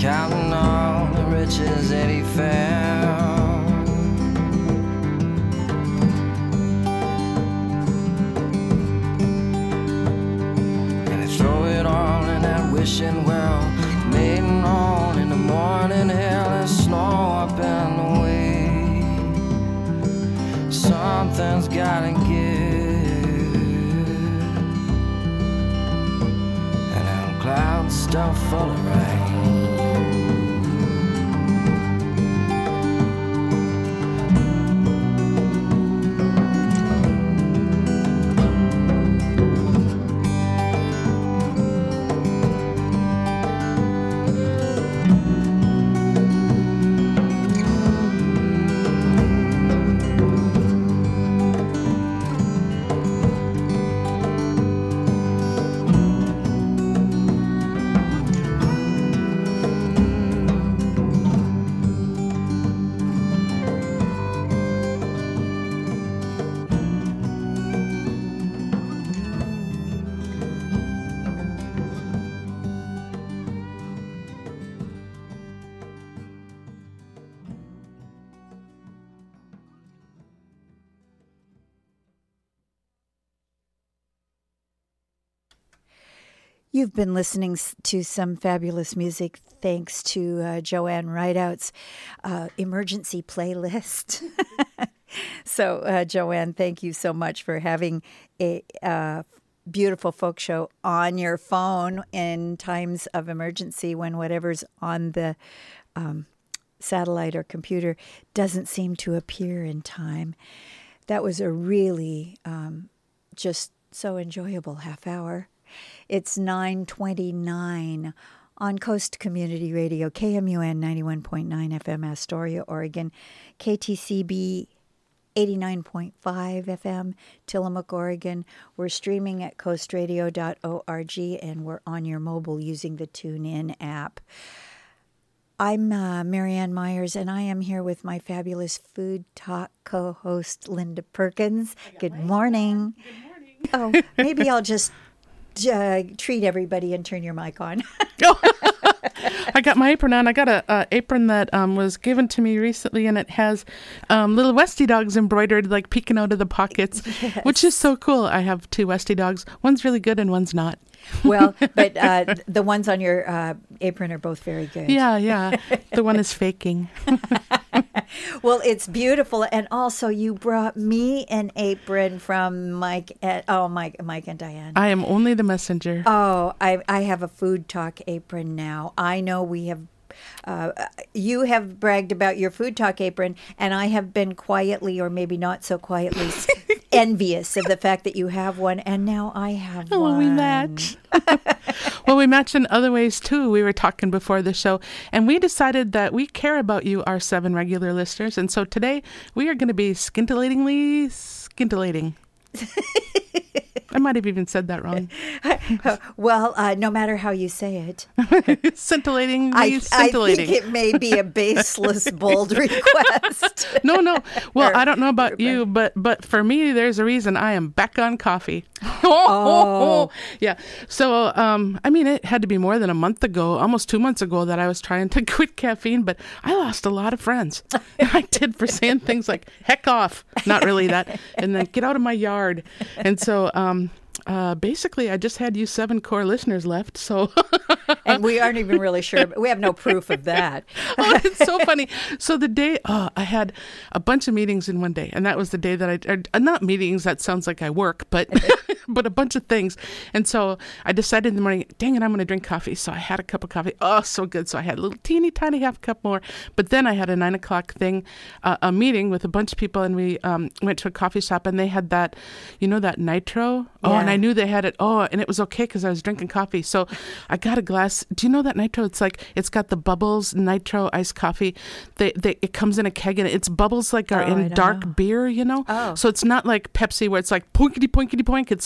counting all the riches that he found. And he throw it all in that wishing well, maiden on in the morning, hell and snow up in the way. Something's gotta give, and them clouds stuffed full of rain. You've been listening to some fabulous music thanks to Joanne Rideout's emergency playlist. So, Joanne, thank you so much for having a beautiful folk show on your phone in times of emergency when whatever's on the satellite or computer doesn't seem to appear in time. That was a really just so enjoyable half hour. It's 9:29 on Coast Community Radio, KMUN 91.9 FM, Astoria, Oregon, KTCB 89.5 FM, Tillamook, Oregon. We're streaming at coastradio.org, and we're on your mobile using the TuneIn app. I'm Marianne Myers, and I am here with my fabulous Food Talk co-host, Linda Perkins. Good morning. Good morning. Oh, maybe I'll just treat everybody and turn your mic on. I got my apron on. I got a apron that was given to me recently, and it has little Westie dogs embroidered, like peeking out of the pockets, yes. Which is so cool. I have two Westie dogs. One's really good and one's not. Well, but the ones on your apron are both very good. Yeah. The one is faking. Well, it's beautiful. And also, you brought me an apron from Mike and Diane. I am only the messenger. Oh, I have a Food Talk apron now. I know we have. You have bragged about your Food Talk apron, and I have been quietly, or maybe not so quietly, envious of the fact that you have one, and now I have one. Oh, we match. Well, we match in other ways, too. We were talking before the show, and we decided that we care about you, our 7 regular listeners, and so today we are going to be scintillating. I might have even said that wrong. Well, no matter how you say it. Scintillating. I think it may be a baseless, bold request. No. Well, I don't know about you, but for me, there's a reason I am back on coffee. Oh. Yeah. So, it had to be more than a month ago, almost 2 months ago, that I was trying to quit caffeine, but I lost a lot of friends. I did for saying things like, heck off. Not really that. And then get out of my yard. And so, basically, I just had you 7 core listeners left, so... And we aren't even really sure, but we have no proof of that. Oh, it's so funny. So the day, I had a bunch of meetings in one day, and that was the day that not meetings, that sounds like I work, but but a bunch of things. And so I decided in the morning, dang it, I'm going to drink coffee. So I had a cup of coffee. Oh, so good. So I had a little teeny tiny half cup more. But then I had a 9 o'clock thing, a meeting with a bunch of people, and we went to a coffee shop, and they had that, that nitro. Oh, and I knew they had it. Oh, and it was okay because I was drinking coffee. So I got a glass. Do you know that nitro? It's got the bubbles nitro iced coffee. It comes in a keg, and its bubbles are in dark beer, Oh. So it's not like Pepsi where it's like poinkity poinkity poink. It's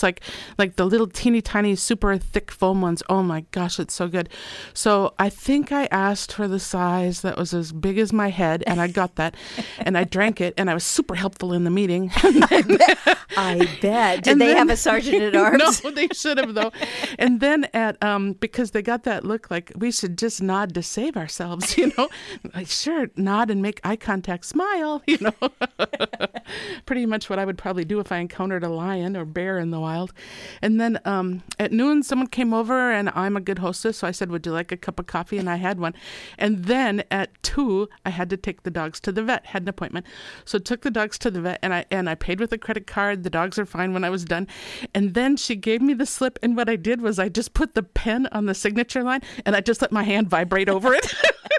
like the little teeny tiny super thick foam ones. Oh my gosh, it's so good. So I think I asked for the size that was as big as my head, and I got that, and I drank it, and I was super helpful in the meeting. I bet. Did they have a sergeant at arms? No, they should have though. And then because they got that look like we should just nod to save ourselves, like sure, nod and make eye contact, smile, pretty much what I would probably do if I encountered a lion or bear in the wild. And then at noon, someone came over, and I'm a good hostess, so I said, would you like a cup of coffee? And I had one. And then at 2, I had to take the dogs to the vet, had an appointment. So took the dogs to the vet, and I paid with a credit card. The dogs are fine when I was done. And then she gave me the slip, and what I did was I just put the pen on the signature line, and I just let my hand vibrate over it.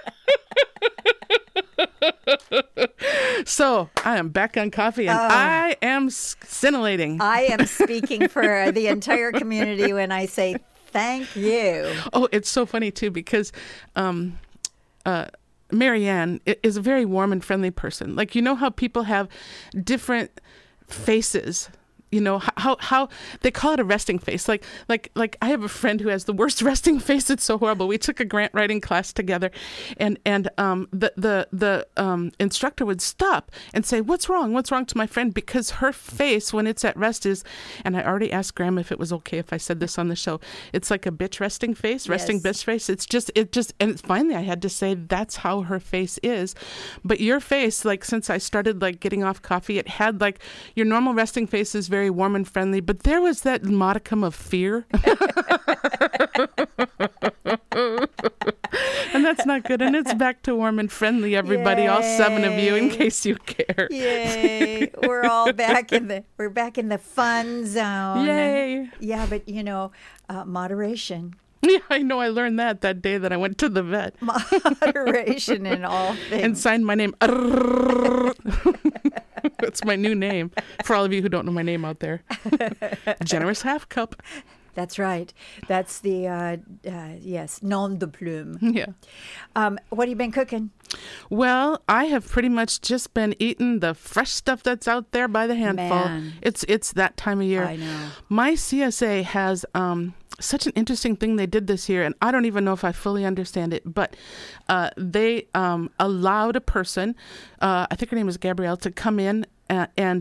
So I am back on coffee, and I am scintillating. I am speaking for the entire community when I say thank you. Oh, it's so funny too, because Marianne is a very warm and friendly person. Like, how people have different faces. How they call it a resting face. Like I have a friend who has the worst resting face. It's so horrible. We took a grant writing class together, and the instructor would stop and say, "What's wrong? What's wrong?" to my friend, because her face when it's at rest is, and I already asked Graham if it was okay if I said this on the show. It's like a bitch resting face, resting bitch face. And finally I had to say that's how her face is. But your face, like since I started like getting off coffee, it had like your normal resting face is very warm and friendly, but there was that modicum of fear. And that's not good. And it's back to warm and friendly, everybody. Yay. All 7 of you, in case you care. Yay. We're all back in the fun zone. Yay. Yeah, but moderation. Yeah, I know. I learned that day that I went to the vet. Moderation in all things. And signed my name. That's my new name for all of you who don't know my name out there. Generous half cup. That's right. That's the, nom de plume. Yeah. What have you been cooking? Well, I have pretty much just been eating the fresh stuff that's out there by the handful. Man. It's that time of year. I know. My CSA has such an interesting thing they did this year, and I don't even know if I fully understand it, but they allowed a person, I think her name is Gabrielle, to come in and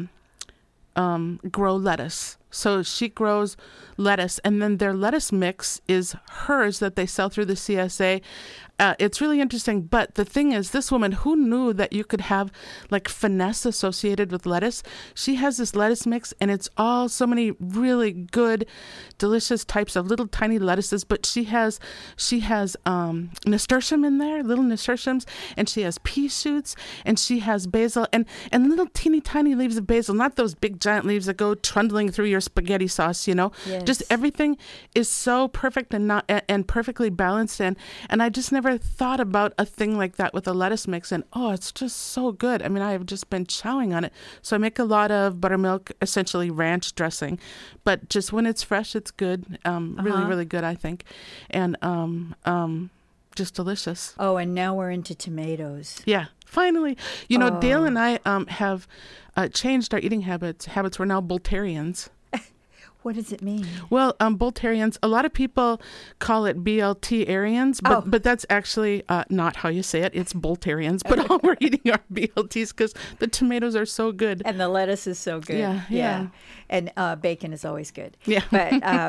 grow lettuce. So she grows lettuce, and then their lettuce mix is hers that they sell through the CSA. It's really interesting. But the thing is, this woman, who knew that you could have like finesse associated with lettuce? She has this lettuce mix, and it's all so many really good, delicious types of little tiny lettuces. But she has nasturtium in there, little nasturtiums, and she has pea shoots, and she has basil, and little teeny tiny leaves of basil, not those big giant leaves that go trundling through your spaghetti sauce. Yes. Just everything is so perfect and perfectly balanced, and I just never thought about a thing like that with a lettuce mix, and it's just so good. I mean, I have just been chowing on it. So I make a lot of buttermilk, essentially ranch dressing, but just when it's fresh, it's good. Really, really good, I think, and just delicious. Oh, and now we're into tomatoes. Yeah, finally. Dale and I have changed our eating habits. We're now Boltarians. What does it mean? Well, Boltarians, a lot of people call it BLT-arians, but that's actually not how you say it. It's Boltarians. But all we're eating are BLTs because the tomatoes are so good. And the lettuce is so good. Yeah. And bacon is always good. Yeah. But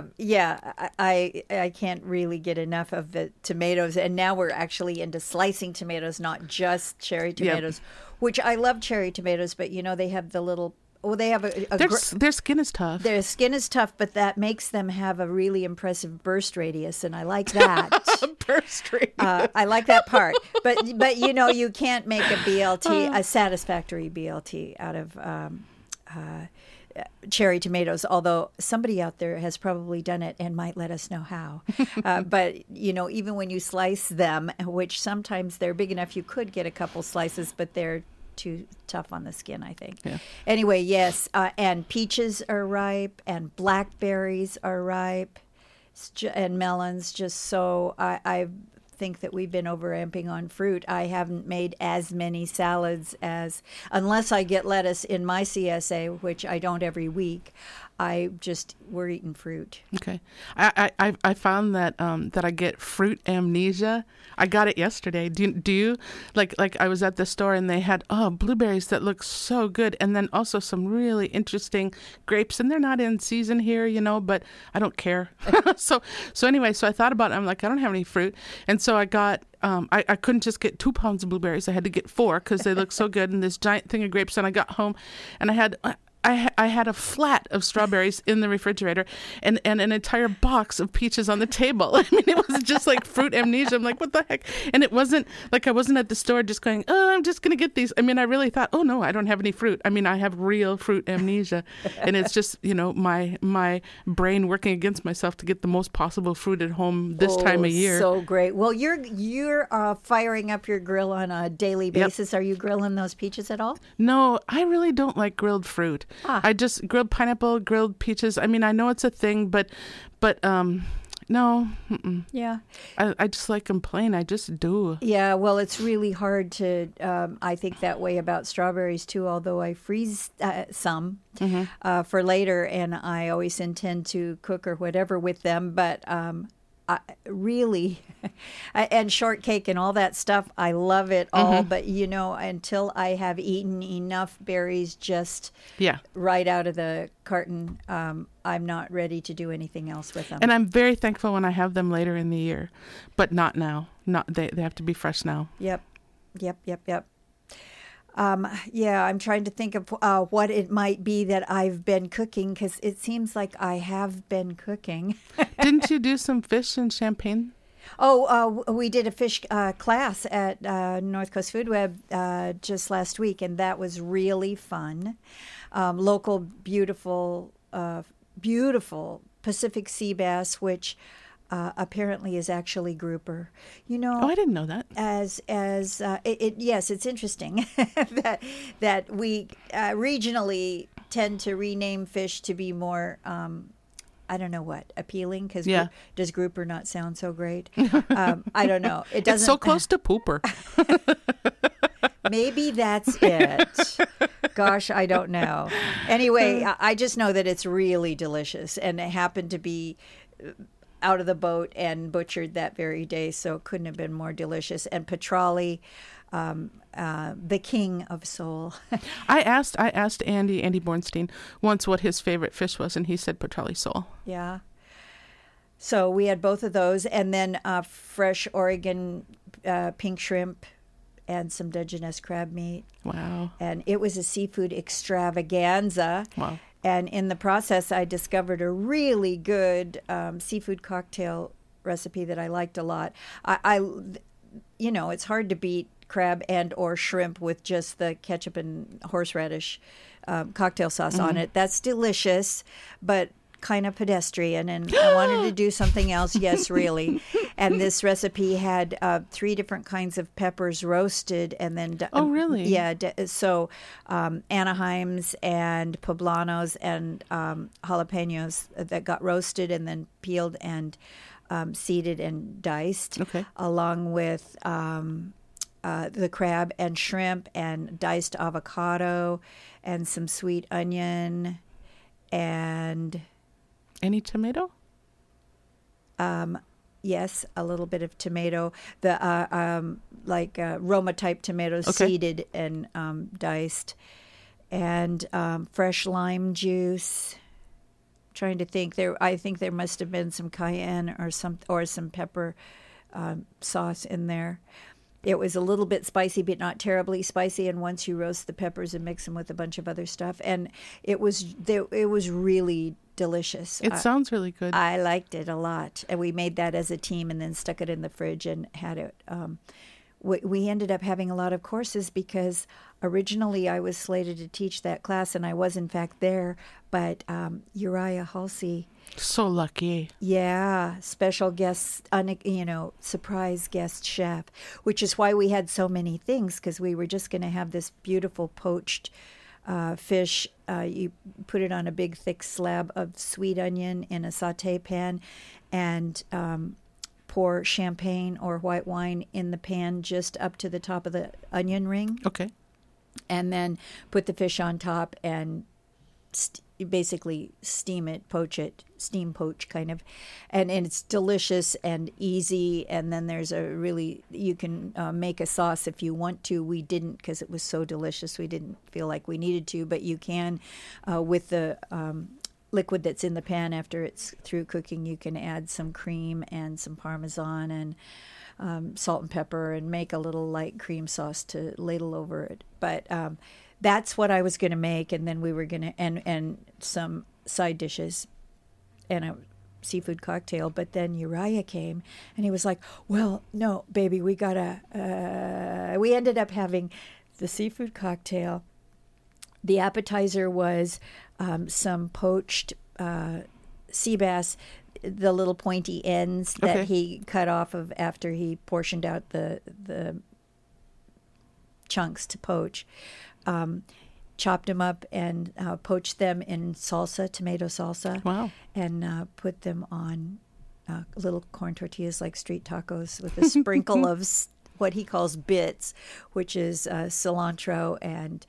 I can't really get enough of the tomatoes. And now we're actually into slicing tomatoes, not just cherry tomatoes, which I love cherry tomatoes, but they have the little... Oh, they have their skin is tough. Their skin is tough, but that makes them have a really impressive burst radius, and I like that. Burst radius. I like that part. But you can't make a BLT, a satisfactory BLT out of cherry tomatoes, although somebody out there has probably done it and might let us know how. But, even when you slice them, which sometimes they're big enough, you could get a couple slices, but they're too tough on the skin, I think. Yeah. Anyway, yes, and peaches are ripe, and blackberries are ripe, and melons. Just so I think that we've been overamping on fruit. I haven't made as many salads unless I get lettuce in my CSA, which I don't every week. we're eating fruit. Okay. I found that that I get fruit amnesia. I got it yesterday. Do you like I was at the store and they had blueberries that look so good, and then also some really interesting grapes, and they're not in season here, but I don't care. so anyway, so I thought about it. I'm like, I don't have any fruit, and so I got I couldn't just get 2 pounds of blueberries. I had to get 4 because they look so good, and this giant thing of grapes. And I got home and I had a flat of strawberries in the refrigerator and an entire box of peaches on the table. I mean, it was just like fruit amnesia. I'm like, what the heck? And it wasn't like I wasn't at the store just going, oh, I'm just going to get these. I mean, I really thought, oh, no, I don't have any fruit. I mean, I have real fruit amnesia. And it's just, my brain working against myself to get the most possible fruit at home this time of year. So great. Well, you're firing up your grill on a daily basis. Yep. Are you grilling those peaches at all? No, I really don't like grilled fruit. I just grilled pineapple, grilled peaches. I mean, I know it's a thing, but no. Mm-mm. Yeah. I just like them plain. I just do. Yeah, well, it's really hard to, I think that way about strawberries too, although I freeze some for later, and I always intend to cook or whatever with them. But really, and shortcake and all that stuff, I love it all. But, until I have eaten enough berries just right out of the carton, I'm not ready to do anything else with them. And I'm very thankful when I have them later in the year, but not now. They have to be fresh now. Yep. I'm trying to think of what it might be that I've been cooking, because it seems like I have been cooking. Didn't you do some fish and champagne? Oh, we did a fish class at North Coast Food Web just last week, and that was really fun. Local, beautiful Pacific sea bass, which apparently is actually grouper. Oh, I didn't know that. Yes, it's interesting that we regionally tend to rename fish to be more I don't know what, appealing, because does grouper not sound so great? I don't know. It doesn't. It's so close to pooper. Maybe that's it. Gosh, I don't know. Anyway, I just know that it's really delicious, and it happened to be out of the boat and butchered that very day, so it couldn't have been more delicious. And petrale, the king of sole. I asked Andy Bornstein once what his favorite fish was, and he said petrale sole. Yeah. So we had both of those, and then fresh Oregon pink shrimp and some Dungeness crab meat. Wow. And it was a seafood extravaganza. Wow. And in the process, I discovered a really good seafood cocktail recipe that I liked a lot. It's hard to beat crab and or shrimp with just the ketchup and horseradish cocktail sauce on it. That's delicious, but kind of pedestrian, and I wanted to do something else. Yes, really. And this recipe had 3 different kinds of peppers roasted, and then oh, really? Yeah. So Anaheims and poblanos and jalapenos that got roasted and then peeled and seeded and diced, along with the crab and shrimp and diced avocado and some sweet onion and any tomato? Yes, a little bit of tomato. The Roma type tomatoes, seeded and diced, and fresh lime juice. Trying to think, I think there must have been some cayenne or some pepper sauce in there. It was a little bit spicy, but not terribly spicy. And once you roast the peppers and mix them with a bunch of other stuff, and it was really delicious. It sounds really good. I liked it a lot, and we made that as a team, and then stuck it in the fridge and had it. We ended up having a lot of courses because originally I was slated to teach that class, and I was in fact there. But Uriah Halsey. So lucky. Yeah, special guest, surprise guest chef, which is why we had so many things, because we were just going to have this beautiful poached fish. You put it on a big thick slab of sweet onion in a saute pan, and pour champagne or white wine in the pan just up to the top of the onion ring. Okay. And then put the fish on top and you basically steam it, poach it, steam poach kind of, and it's delicious and easy. And then there's you can make a sauce if you want to. We didn't because it was so delicious. We didn't feel like we needed to, but you can with the liquid that's in the pan after it's through cooking. You can add some cream and some Parmesan and salt and pepper and make a little light cream sauce to ladle over it. But that's what I was going to make, and then we were going to and some side dishes and a seafood cocktail. But then Uriah came, and he was like, "Well, no, baby, we gotta." We ended up having the seafood cocktail. The appetizer was some poached sea bass, the little pointy ends that he cut off of after he portioned out the chunks to poach. Chopped them up and poached them in salsa, tomato salsa. Wow. And put them on little corn tortillas like street tacos with a sprinkle of what he calls bits, which is cilantro and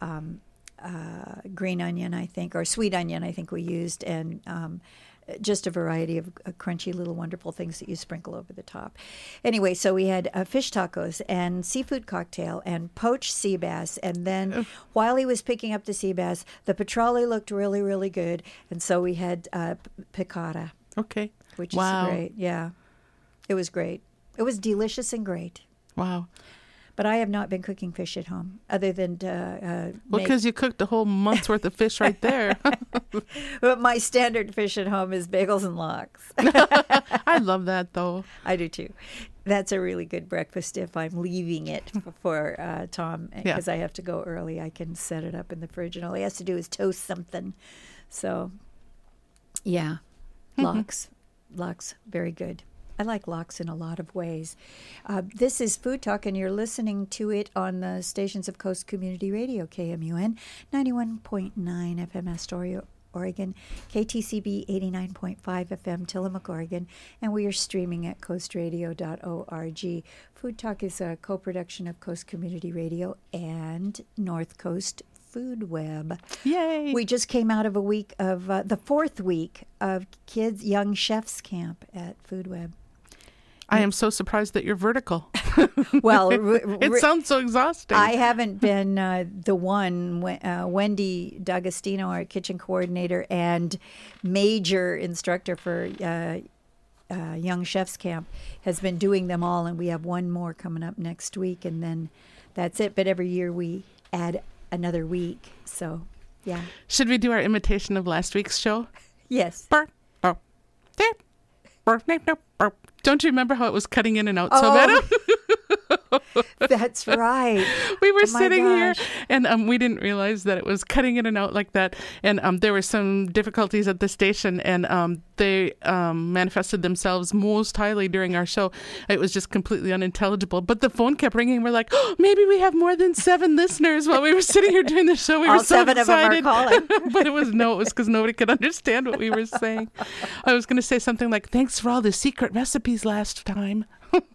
green onion, I think, or sweet onion, I think we used, and just a variety of crunchy little wonderful things that you sprinkle over the top. Anyway, so we had fish tacos and seafood cocktail and poached sea bass. And then while he was picking up the sea bass, the petrale looked really, really good. And so we had piccata. Okay. Which is great. Yeah. It was great. It was delicious and great. Wow. But I have not been cooking fish at home, other than because you cooked a whole month's worth of fish right there. But my standard fish at home is bagels and lox. I love that, though. I do, too. That's a really good breakfast if I'm leaving it for Tom, because I have to go early. I can set it up in the fridge, and all he has to do is toast something. So, yeah, lox, very good. I like lox in a lot of ways. This is Food Talk, and you're listening to it on the stations of Coast Community Radio, KMUN 91.9 FM Astoria, Oregon, KTCB 89.5 FM Tillamook, Oregon, and we are streaming at coastradio.org. Food Talk is a co-production of Coast Community Radio and North Coast Food Web. Yay! We just came out of a week of the fourth week of Kids Young Chefs Camp at Food Web. I am so surprised that you're vertical. Well, it sounds so exhausting. I haven't been the one. Wendy D'Agostino, our kitchen coordinator and major instructor for Young Chefs Camp, has been doing them all, and we have one more coming up next week, and then that's it. But every year we add another week. So, yeah. Should we do our imitation of last week's show? Yes. Don't you remember how it was cutting in and out so bad? That's right. We were sitting here, and we didn't realize that it was cutting in and out like that. And there were some difficulties at the station, and they manifested themselves most highly during our show. It was just completely unintelligible. But the phone kept ringing. We're like, maybe we have more than 7 listeners while we were sitting here doing the show. We were so 7 excited. of them are calling. But it was because nobody could understand what we were saying. I was going to say something like, thanks for all the secret recipes last time.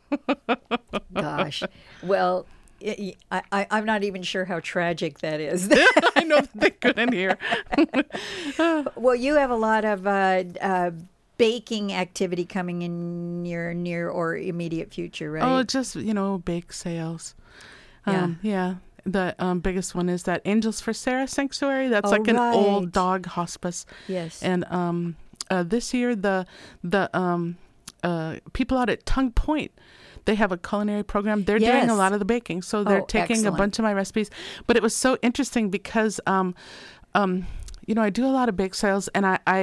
Gosh. Well, I'm not even sure how tragic that is. I know they couldn't hear. Well, you have a lot of baking activity coming in your near or immediate future, right? Oh, just, bake sales. Yeah. The biggest one is that Angels for Sarah Sanctuary. That's an old dog hospice. Yes. And this year, the people out at Tongue Point, they have a culinary program. They're doing a lot of the baking. So they're taking a bunch of my recipes. But it was so interesting because, I do a lot of bake sales, and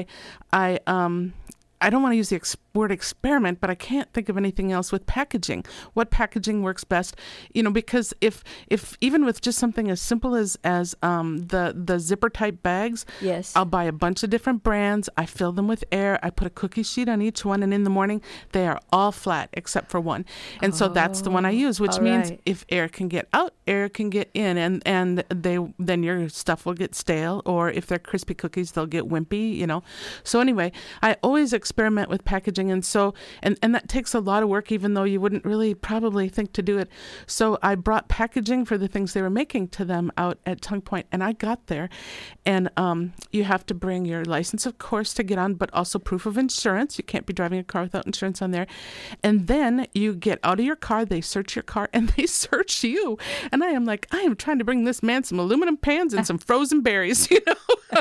I don't want to use the word experiment, but I can't think of anything else with packaging. What packaging works best? Because if even with just something as simple as the zipper type bags, yes, I'll buy a bunch of different brands. I fill them with air. I put a cookie sheet on each one, and in the morning they are all flat except for one. And so that's the one I use, which means if air can get out, air can get in, and then your stuff will get stale, or if they're crispy cookies, they'll get wimpy. So anyway, I always experiment with packaging everything. And so, and that takes a lot of work, even though you wouldn't really probably think to do it. So I brought packaging for the things they were making to them out at Tongue Point, and I got there, and you have to bring your license, of course, to get on, but also proof of insurance. You can't be driving a car without insurance on there. And then you get out of your car, they search your car, and they search you. And I am like, I am trying to bring this man some aluminum pans and some frozen berries, you know.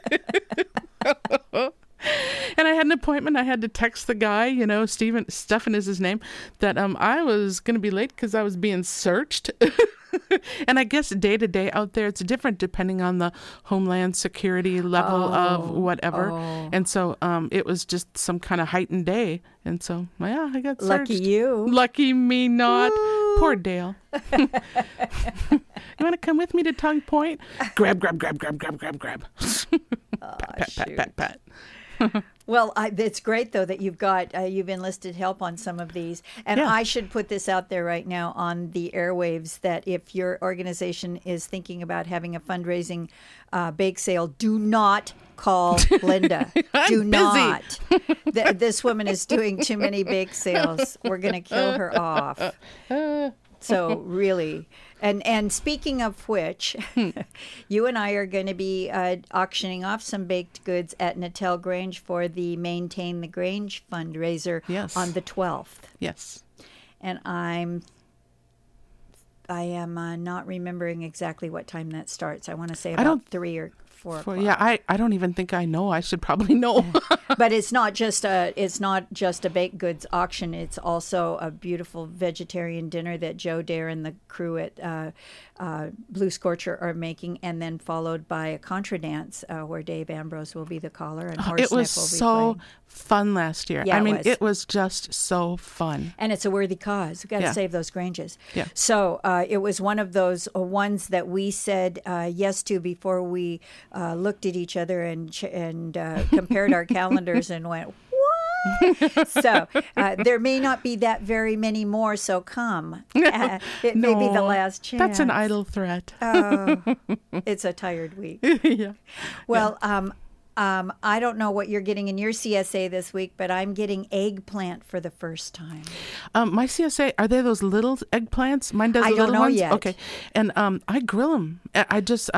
And I had an appointment. I had to text the guy, you know, Stefan is his name, that I was going to be late because I was being searched. And I guess day to day out there, it's different depending on the Homeland Security level of whatever. And so it was just some kind of heightened day. And so, yeah, I got searched. Lucky you. Lucky me not. Woo. Poor Dale. You want to come with me to Tongue Point? Grab. Pat. Well, it's great, though, that you've enlisted help on some of these. And I should put this out there right now on the airwaves that if your organization is thinking about having a fundraising bake sale, do not call Linda. Do not. This woman is doing too many bake sales. We're going to kill her off. So really, and speaking of which, you and I are going to be auctioning off some baked goods at Natel Grange for the Maintain the Grange fundraiser on the 12th. Yes. And I am not remembering exactly what time that starts. I want to say about 3 or 4 o'clock. Yeah, I don't even think I know. I should probably know. But it's not just a baked goods auction. It's also a beautiful vegetarian dinner that Joe Dare and the crew at Blue Scorcher are making, and then followed by a contra dance where Dave Ambrose will be the caller and Horace It was Nick will be so playing. Fun last year. Yeah, I mean, it was just so fun. And it's a worthy cause. We've got to save those Granges. Yeah. So it was one of those ones that we said yes to before we looked at each other and compared our calendars and went, what? So there may not be that very many more, so come. It may be the last chance. That's an idle threat. It's a tired week. Yeah. Well, I don't know what you're getting in your CSA this week, but I'm getting eggplant for the first time. My CSA, are they those little eggplants? Mine does the little ones? I don't know yet. Okay. And I grill them. I just,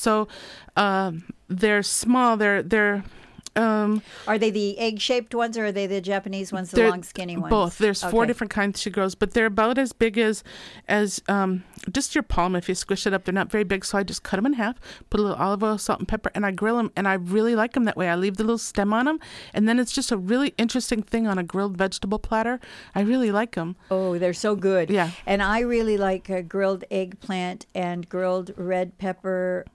they're small. They're are they the egg-shaped ones, or are they the Japanese ones, the long, skinny ones? Both. There's 4 different kinds she grows, but they're about as big as just your palm if you squish it up. They're not very big, so I just cut them in half, put a little olive oil, salt, and pepper, and I grill them, and I really like them that way. I leave the little stem on them, and then it's just a really interesting thing on a grilled vegetable platter. I really like them. Oh, they're so good. Yeah. And I really like grilled eggplant and grilled red pepper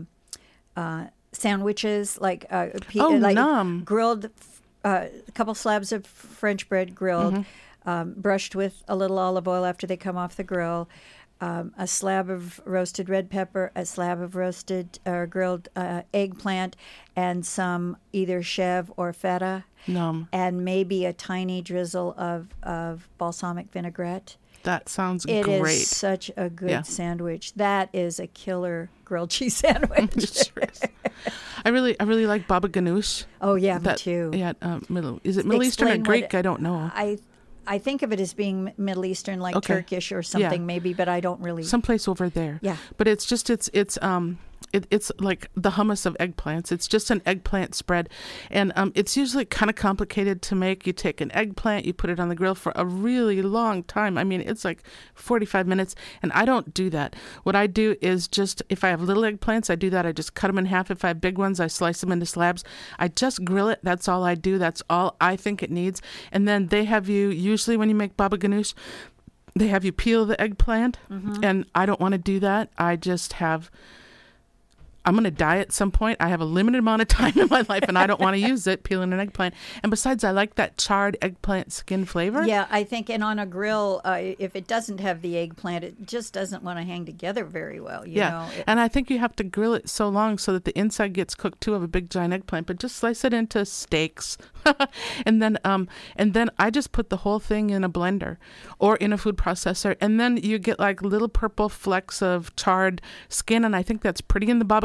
sandwiches, like grilled, a couple slabs of French bread grilled, brushed with a little olive oil after they come off the grill, a slab of roasted red pepper, a slab of roasted grilled eggplant, and some either chev or feta, and maybe a tiny drizzle of balsamic vinaigrette. That sounds great. It is such a good sandwich. That is a killer grilled cheese sandwich. It sure is. I really like baba ganoush. Oh yeah, me too. Yeah, is it Middle Eastern or Greek? I don't know. I think of it as being Middle Eastern, like Turkish or something, maybe, but I don't really. Someplace over there. Yeah. But it's just it's like the hummus of eggplants. It's just an eggplant spread, and it's usually kind of complicated to make. You take an eggplant, you put it on the grill for a really long time. I mean, it's like 45 minutes, and I don't do that. What I do is just, if I have little eggplants, I do that. I just cut them in half. If I have big ones, I slice them into slabs. I just grill it. That's all I do. That's all I think it needs. And then they have you, usually when you make baba ganoush, they have you peel the eggplant, and I don't want to do that. I just have... I'm going to die at some point. I have a limited amount of time in my life, and I don't want to use it peeling an eggplant. And besides, I like that charred eggplant skin flavor. Yeah, I think, and on a grill, if it doesn't have the eggplant, it just doesn't want to hang together very well. You know? And I think you have to grill it so long so that the inside gets cooked too of a big giant eggplant. But just slice it into steaks, and then I just put the whole thing in a blender or in a food processor, and then you get like little purple flecks of charred skin, and I think that's pretty in the baba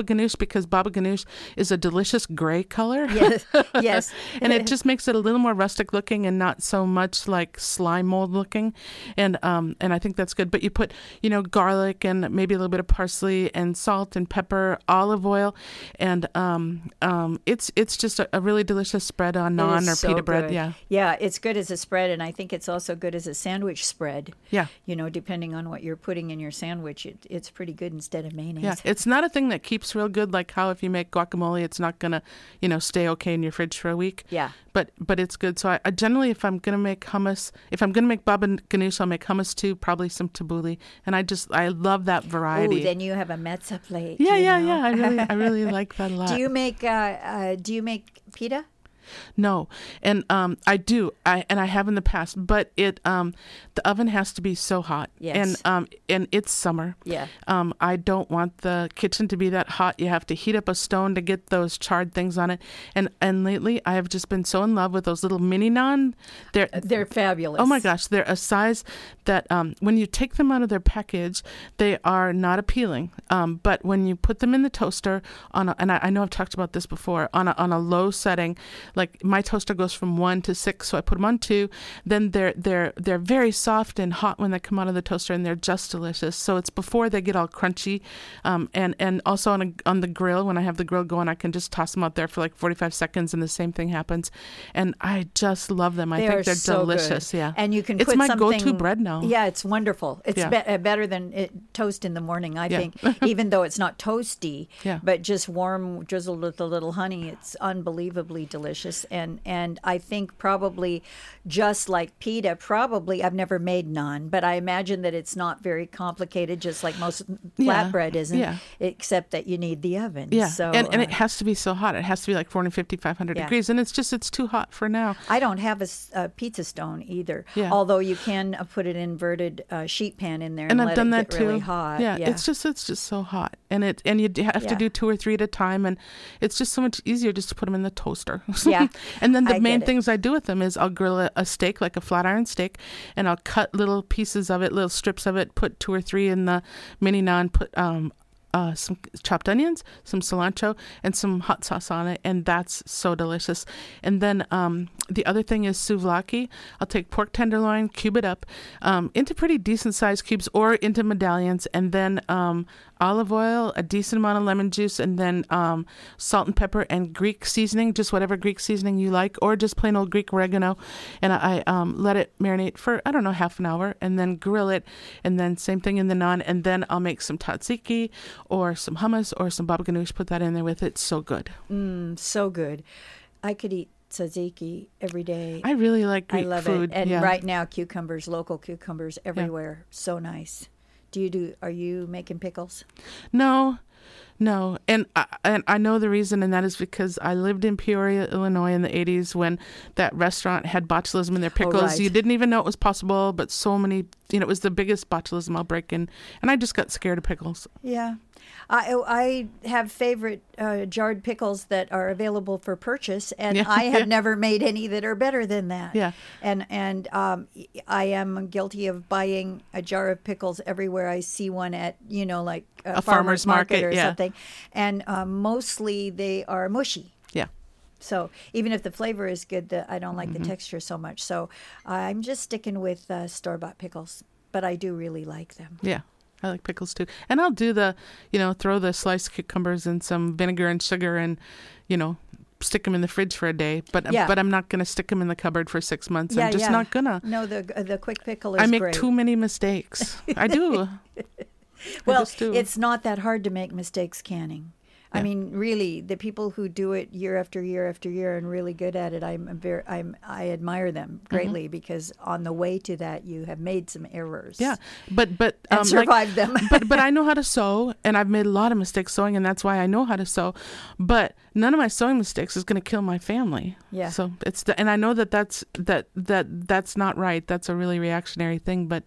ganoush because baba ganoush is a delicious gray color. Yes, yes. And it just makes it a little more rustic looking and not so much like slime mold looking. And I think that's good. But you put, garlic and maybe a little bit of parsley and salt and pepper, olive oil, and it's just a really delicious spread on naan or pita bread. Good. Yeah. Yeah, it's good as a spread, and I think it's also good as a sandwich spread. Yeah. Depending on what you're putting in your sandwich, it's pretty good instead of mayonnaise. Yeah, it's not a thing that keeps real good, like how if you make guacamole, it's not gonna, stay okay in your fridge for a week. Yeah. But it's good. So I generally, if I'm gonna make hummus, if I'm gonna make baba ganoush, I'll make hummus too, probably some tabbouleh, and I love that variety. Oh, then you have a matzah plate. Yeah. I really like that a lot. Do you make pita? No, and I do. I have in the past, but the oven has to be so hot. Yes. And it's summer. Yeah. I don't want the kitchen to be that hot. You have to heat up a stone to get those charred things on it. And lately, I have just been so in love with those little mini naan. They're fabulous. Oh my gosh, they're a size that when you take them out of their package, they are not appealing. But when you put them in the toaster and I know I've talked about this before, on a low setting. Like my toaster goes from 1 to 6, so I put them on 2. Then they're very soft and hot when they come out of the toaster, and they're just delicious. So it's before they get all crunchy, and also on the grill, when I have the grill going, I can just toss them out there for like 45 seconds, and the same thing happens. And I just love them. I think they're so delicious. Good. Yeah, and you can. It's put my something, go-to bread now. Yeah, it's wonderful. It's better than toast in the morning. I think, even though it's not toasty, but just warm, drizzled with a little honey. It's unbelievably delicious. And I think probably just like pita, I've never made naan, but I imagine that it's not very complicated, just like most flatbread isn't, except that you need the oven. Yeah, so, and it has to be so hot. It has to be like 450, 500 degrees, and it's too hot for now. I don't have a pizza stone either, although you can put an inverted sheet pan in there and I've let done it that get too. really hot. Yeah, it's just so hot, and you have to do 2 or 3 at a time, and it's just so much easier just to put them in the toaster. Yeah. And then the main things I do with them is I'll grill a steak, like a flat iron steak, and I'll cut little pieces of it, little strips of it, put 2 or 3 in the mini naan, put some chopped onions, some cilantro, and some hot sauce on it, and that's so delicious. And then the other thing is souvlaki. I'll take pork tenderloin, cube it up into pretty decent sized cubes or into medallions, and then olive oil, a decent amount of lemon juice, and then salt and pepper and Greek seasoning, just whatever Greek seasoning you like, or just plain old Greek oregano. And I let it marinate for, half an hour, and then grill it, and then same thing in the naan, and then I'll make some tzatziki or some hummus or some baba ganoush, put that in there with it. It's so good. So good. I could eat tzatziki every day. I really like Greek I love food. it. And right now, local cucumbers everywhere. So nice. Are you making pickles? No. And I know the reason, and that is because I lived in Peoria, Illinois in the 80s when that restaurant had botulism in their pickles. Right. You didn't even know it was possible, but so many, it was the biggest botulism outbreak, and I just got scared of pickles. Yeah. I have favorite jarred pickles that are available for purchase, and I have never made any that are better than that. Yeah. And I am guilty of buying a jar of pickles everywhere I see one at, like a farmer's market or something. And mostly they are mushy. Yeah. So even if the flavor is good, I don't like the texture so much. So I'm just sticking with store-bought pickles, but I do really like them. Yeah. I like pickles too. And I'll do throw the sliced cucumbers in some vinegar and sugar and, stick them in the fridge for a day. But I'm not going to stick them in the cupboard for 6 months. I'm just not going to. No, the quick pickle is great. I make great. too many mistakes. I do. Well, it's not that hard to make mistakes canning. Yeah. I mean, really, the people who do it year after year after year and really good at it, I admire them greatly because on the way to that, you have made some errors. Yeah, but and survived them. but I know how to sew, and I've made a lot of mistakes sewing, and that's why I know how to sew. But none of my sewing mistakes is going to kill my family. Yeah. So and I know that's not right. That's a really reactionary thing, but.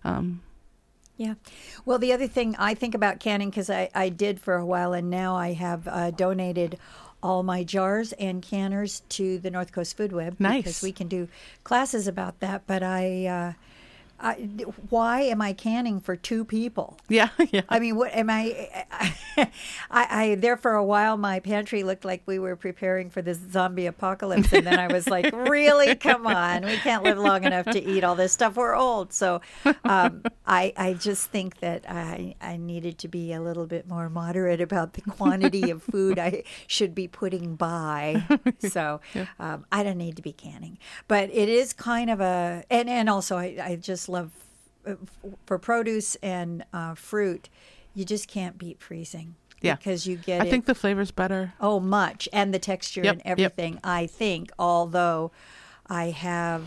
Yeah. Well, the other thing I think about canning, because I did for a while, and now I have donated all my jars and canners to the North Coast Food Web. Nice. Because we can do classes about that. But why am I canning for 2 people? Yeah, yeah. I mean, what am I there for a while, my pantry looked like we were preparing for this zombie apocalypse. And then I was like, really? Come on. We can't live long enough to eat all this stuff. We're old. So I just think that I needed to be a little bit more moderate about the quantity of food I should be putting by. So I don't need to be canning. But it is kind of and also I just love for produce and fruit, you just can't beat freezing. Yeah. Because you get I think the flavor's better. Oh, much. And the texture and everything, I think, although I have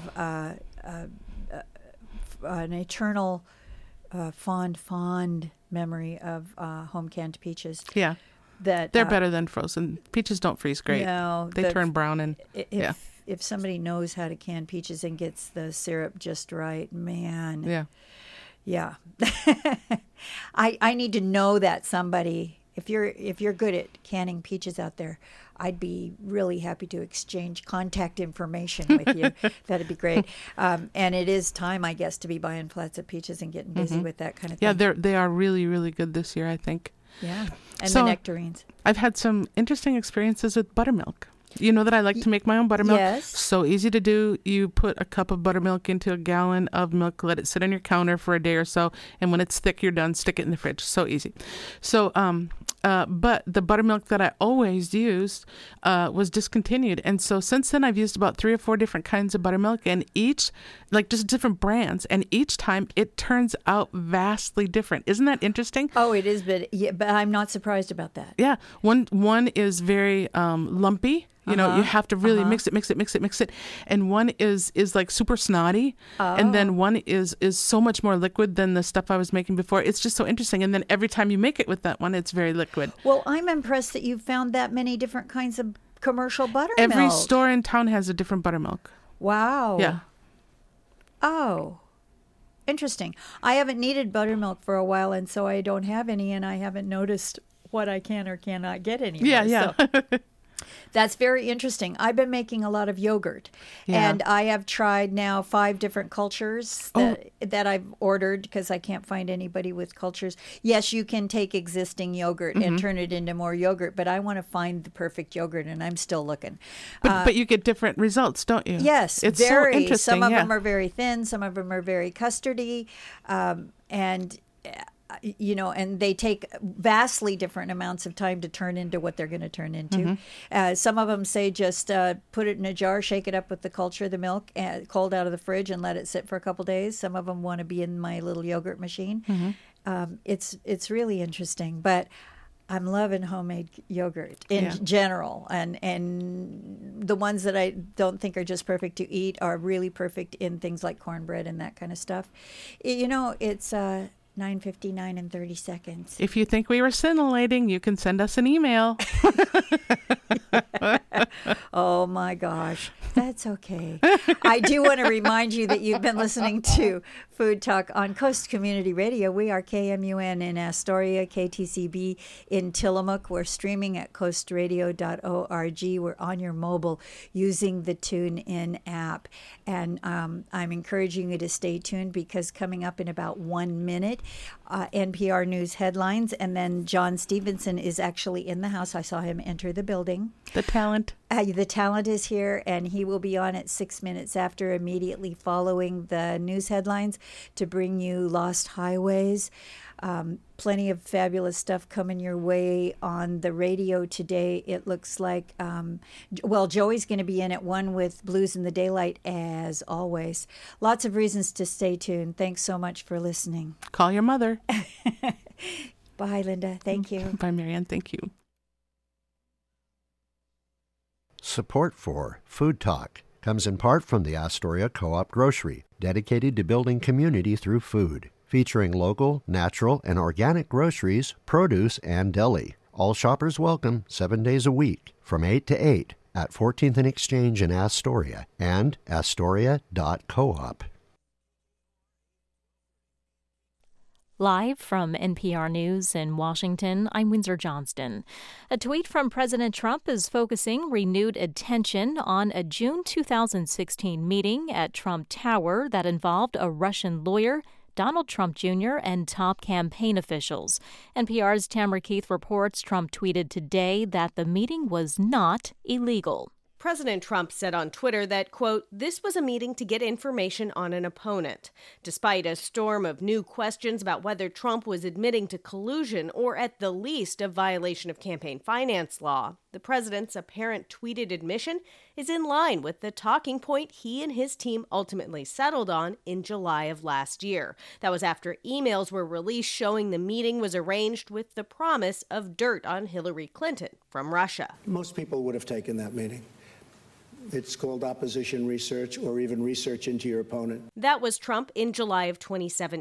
an eternal fond memory of home canned peaches. Yeah. That They're better than frozen. Peaches don't freeze great. No. They turn brown and If somebody knows how to can peaches and gets the syrup just right, man. Yeah. Yeah. I need to know that somebody, if you're good at canning peaches out there, I'd be really happy to exchange contact information with you. That'd be great. And it is time, I guess, to be buying flats of peaches and getting busy with that kind of thing. Yeah, they are really, really good this year, I think. Yeah. And So, the nectarines. I've had some interesting experiences with buttermilk. You know that I like to make my own buttermilk. Yes. So easy to do. You put a cup of buttermilk into a gallon of milk, let it sit on your counter for a day or so, and when it's thick, you're done. Stick it in the fridge. So easy. So, but the buttermilk that I always used was discontinued, and so since then I've used about 3 or 4 different kinds of buttermilk, and each, like just different brands, and each time it turns out vastly different. Isn't that interesting? Oh, it is, but I'm not surprised about that. Yeah, one is very lumpy. You know, you have to really mix it. And one is like super snotty. And then one is so much more liquid than the stuff I was making before. It's just so interesting. And then every time you make it with that one, it's very liquid. Well, I'm impressed that you found that many different kinds of commercial buttermilk. Every store in town has a different buttermilk. Wow. Yeah. Oh, interesting. I haven't needed buttermilk for a while, and so I don't have any, and I haven't noticed what I can or cannot get anymore. Yeah. So. That's very interesting. I've been making a lot of yogurt, and I have tried now 5 different cultures that I've ordered because I can't find anybody with cultures. Yes, you can take existing yogurt and turn it into more yogurt, but I want to find the perfect yogurt, and I'm still looking. But you get different results, don't you? Yes, it's very. so interesting. Some of them are very thin, some of them are very custardy, and you know, and they take vastly different amounts of time to turn into what they're going to turn into. Some of them say just put it in a jar, shake it up with the culture, the milk, cold out of the fridge, and let it sit for a couple days. Some of them want to be in my little yogurt machine. It's really interesting, but I'm loving homemade yogurt in general, and the ones that I don't think are just perfect to eat are really perfect in things like cornbread and that kind of stuff. You know, it's 9:59 and 30 seconds. If you think we were scintillating, you can send us an email. Oh my gosh, that's okay. I do want to remind you that you've been listening to Food Talk on Coast Community Radio. We are KMUN in Astoria, KTCB in Tillamook. We're streaming at coastradio.org. We're on your mobile using the TuneIn app. And I'm encouraging you to stay tuned because coming up in about 1 minute, NPR News headlines, and then John Stevenson is actually in the house. I saw him enter the building. The talent. The talent is here, and he will be on at 6 minutes after, immediately following the news headlines, to bring you Lost Highways. Plenty of fabulous stuff coming your way on the radio today. It looks like, Joey's going to be in at 1 with Blues in the Daylight, as always. Lots of reasons to stay tuned. Thanks so much for listening. Call your mother. Bye, Linda. Thank you. Bye, Marianne. Thank you. Support for Food Talk comes in part from the Astoria Co-op Grocery, dedicated to building community through food, featuring local, natural, and organic groceries, produce, and deli. All shoppers welcome 7 days a week from 8 to 8 at 14th and Exchange in Astoria and astoria.coop. Live from NPR News in Washington, I'm Windsor Johnston. A tweet from President Trump is focusing renewed attention on a June 2016 meeting at Trump Tower that involved a Russian lawyer, Donald Trump Jr., and top campaign officials. NPR's Tamara Keith reports Trump tweeted today that the meeting was not illegal. President Trump said on Twitter that, quote, this was a meeting to get information on an opponent. Despite a storm of new questions about whether Trump was admitting to collusion or at the least a violation of campaign finance law, the president's apparent tweeted admission is in line with the talking point he and his team ultimately settled on in July of last year. That was after emails were released showing the meeting was arranged with the promise of dirt on Hillary Clinton from Russia. Most people would have taken that meeting. It's called opposition research or even research into your opponent. That was Trump in July of 2017.